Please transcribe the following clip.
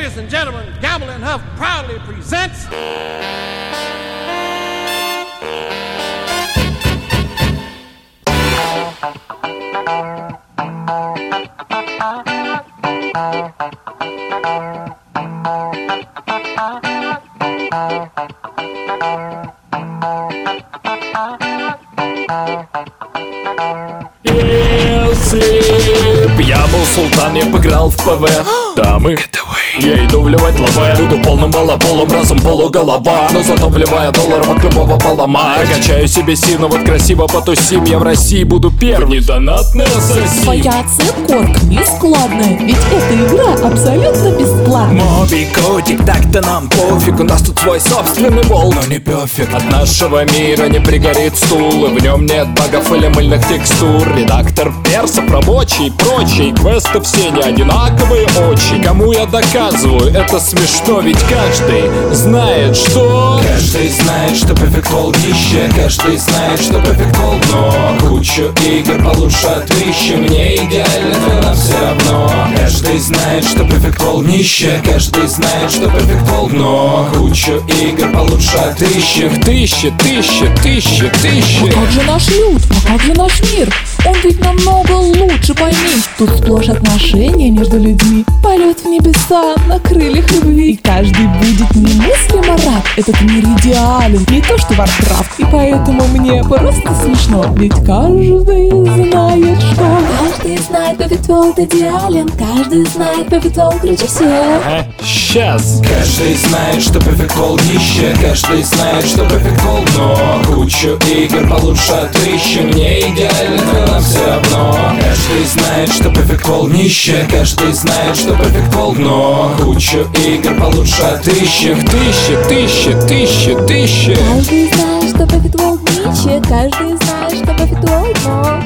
Ladies and gentlemen, Gamble and Huff proudly presents... Если б я был султан, я бы играл в ПВ. Дамы, я иду вливать лаве. Буду полным балаболом, разум полуголова. Но зато вливая доллар в любого поломать. Качаю себе сильно, вот красиво потусим. Я в России буду первым, недонатный ассасин. Твоя цикорг нескладная, ведь эта игра абсолютно бесплатная. Моби Котик, так-то нам пофиг. У нас тут свой собственный волк, но не перфект. От нашего мира не пригорит стул, и в нем нет багов или мыльных текстур. Редактор персов, рабочий, прочий. Квесты все не одинаковые очень. Кому я доказываю, это смешно, ведь каждый знает, что... Каждый знает, что Perfect World нище. Каждый знает, что Perfect World дно. Кучу игр получше отыщем. Мне идеально, но нам все равно. Каждый знает, что Perfect World нище. Каждый знает, что Perfect World дно. Кучу игр получше отыщем. Тысячи. А как же наш люд? А как же наш мир? Он ведь намного лучше, пойми. Тут сплошь отношения между людьми. Полет в небеса на крыльях любви. И каждый будет немыслимо рад. Этот мир идеален, не то что Warcraft. И поэтому мне просто смешно. Ведь каждый знает, что... Каждый знает, Perfect World идеален. Каждый знает, Perfect World круче всех. Сейчас. Каждый знает, что Perfect World нище. Каждый знает, что Perfect World дно. Кучу игр получше отыщем. Мне идеально, но нам все равно. Каждый знает, что Perfect World нище. Каждый знает, что Perfect World дно. Кучу игр получше отыщем. Тысячи. Каждый знает, что Perfect World нище. Каждый знает, что Perfect World дно.